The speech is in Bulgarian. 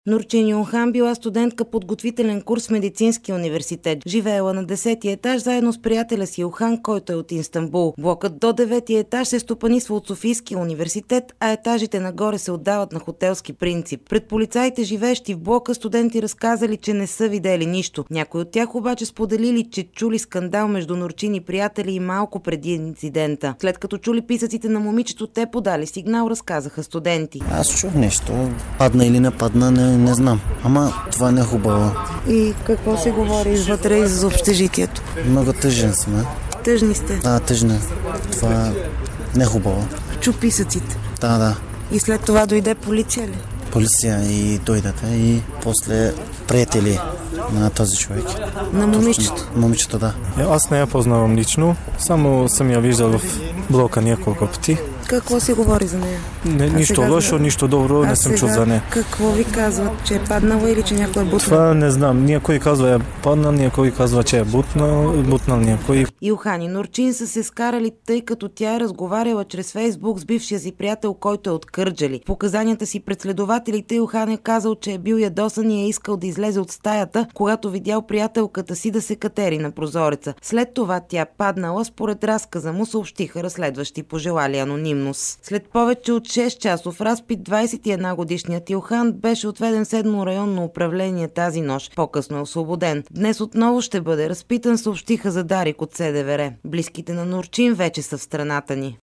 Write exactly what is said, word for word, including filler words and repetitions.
Нурчин Юнхан била студентка подготвителен курс в Медицинския университет. Живеела на десети етаж заедно с приятеля си Юхан, който е от Истанбул. Блокът до девети етаж се стопанисва от Софийския университет, а етажите нагоре се отдават на хотелски принцип. Пред полицаите, живеещи в блока, студенти разказали, че не са видели нищо. Някои от тях обаче споделили, че чули скандал между Нурчин и приятели и малко преди инцидента. След като чули писъците на момичето, те подали сигнал, разказаха студенти. Аз чух нещо. Падна или не падна, не, не знам. Ама това не е хубаво. И какво се говори вътре за общежитието? Много тъжен сме. Тъжни сте? Да, тъжна. Това не е хубаво. Чу писъците? Да, да. И след това дойде полиция ли? Полиция и дойдете и после приятели на този човек. На момичето? Момичето, да. Аз не я познавам лично, само съм я виждал в блока няколко пъти. Какво се говори за нея? Не, нищо лошо, нищо добро, не съм чул за нея. Какво ви казват, че е паднала или че някой е бутнал? Това не знам. Някой казва е паднал, някой казва, че е бутнал, бутнал някой. Юхан и Нурчин са се скарали, тъй като тя е разговаряла чрез Фейсбук с бившия си приятел, който е от Кърджали. В показанията си пред следователите Юхан е казал, че е бил ядосан и е искал да излезе от стаята, когато видял приятелката си да се катери на прозореца. След това тя паднала, според разказа му съобщиха разследващи, пожелали анонимност. След повече от шест часов разпит, двадесет и една годишният Юхан беше отведен в седмо районно управление тази нощ. По-късно е освободен. Днес отново ще бъде разпитан, съобщиха за Дарик от СДВР. Близките на Нурчин вече са в страната ни.